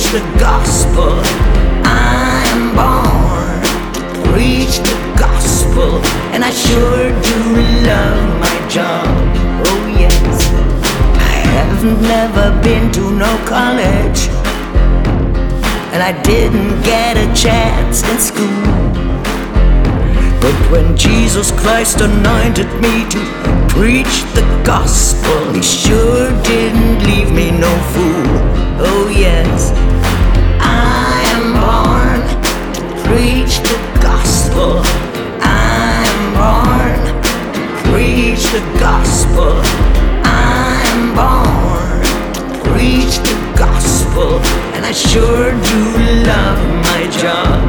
the gospel. I'm born to preach the gospel, and I sure do love my job. Oh yes, I have never been to no college, and I didn't get a chance in school. But when Jesus Christ anointed me to preach the gospel, He sure didn't leave me no fool. Oh yes, I am born to preach the gospel. I'm born to preach the gospel. I'm born to preach the gospel, and I sure do love my job.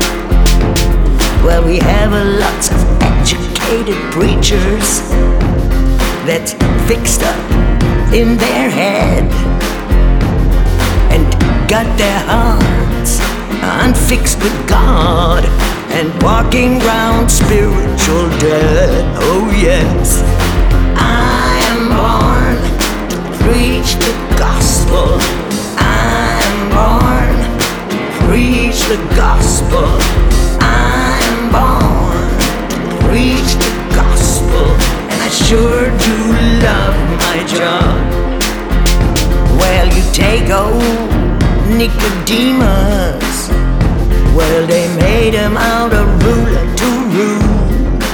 Well, we have a lot of educated preachers that's fixed up in their head and got their hearts unfixed with God and walking round spiritual dead. Oh yes, I am born to preach the gospel. I'm born to preach the gospel. I'm born to preach the gospel, and I sure do love my job. Well, you take old Nicodemus, well, they made him out a ruler to rule,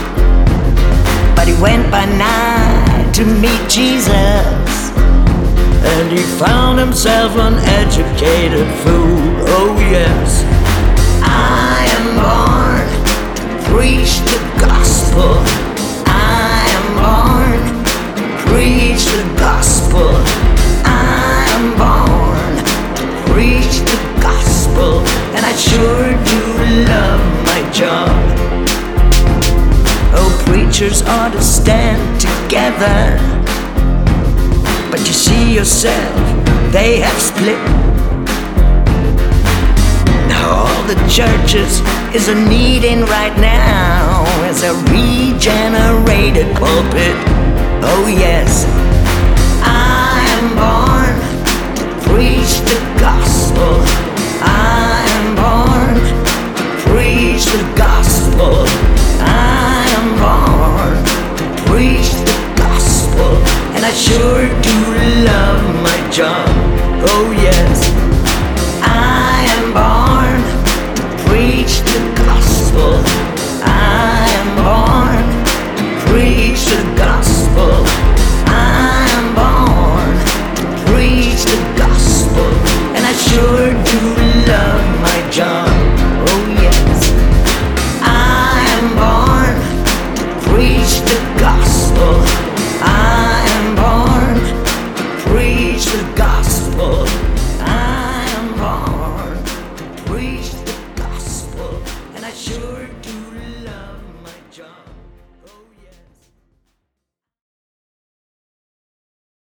but he went by night to meet Jesus, and he found himself an educated fool. Oh yes, I am born to preach the gospel. I am born to preach the gospel. I am born to preach the gospel, and I sure do love my job. Oh, preachers ought to stand together, but you see yourself, they have split. All the churches is a needing right now is a regenerated pulpit. Oh yes, I am born to preach the gospel. I am born to preach the gospel. I am born to preach the gospel, and I sure do love my job. Oh yes.